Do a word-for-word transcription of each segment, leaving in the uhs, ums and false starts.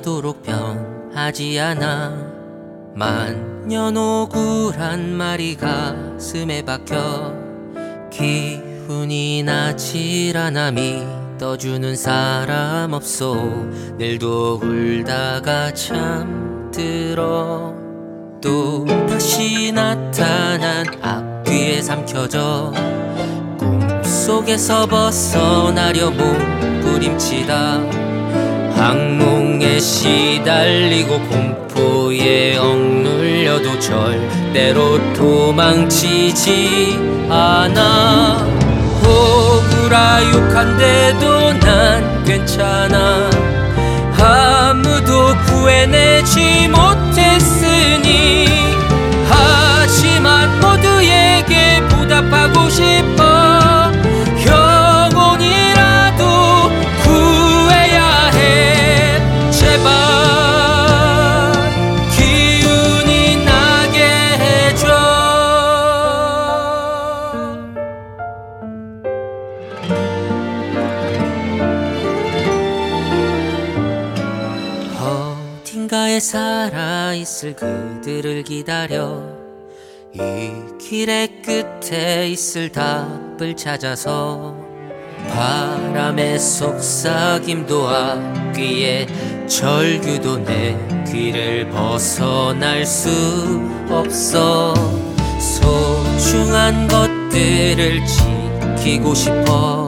변하도록 변하지 않아. 만년 억울한 말이 가슴에 박혀 기분이 나질 않아. 믿어주는 사람 없어. 내일도 울다가 잠들어 또 다시 나타난 앞뒤에 삼켜져 꿈속에서 벗어나려 몸부림치다 악몽에 시달리고 공포에 억눌려도 절대로 도망치지 않아. 억울하육한데도 난 괜찮아. 아무도 구해내지 못했으니. 하지만 모두에게 보답하고 싶어. 영원이라도 구해야 해. 제발 기운이 나게 해줘. 어딘가에 살아있을 그들을 기다려 이 길의 끝에 있을 답을 찾아서 바람의 속삭임도 앞귀에 절규도 내 귀를 벗어날 수 없어. 소중한 것들을 지키고 싶어.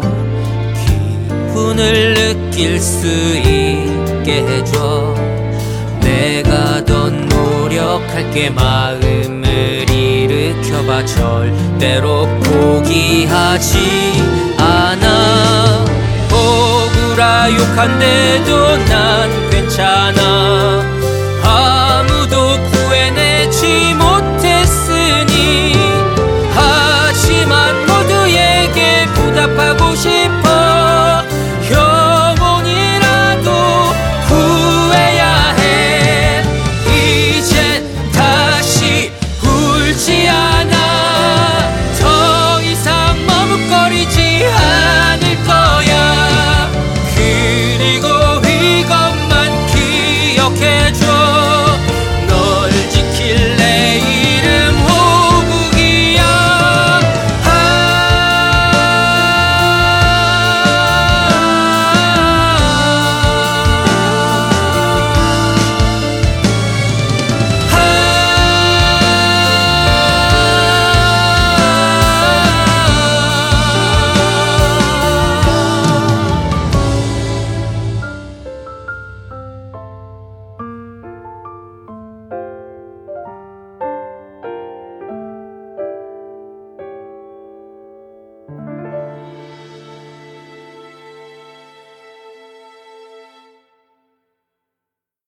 기분을 느낄 수 있게 해줘. 내가 더 노력할게. 마음을 일으켜봐. 절대로 포기하지 않아. 억울하육한데도 난 괜찮아.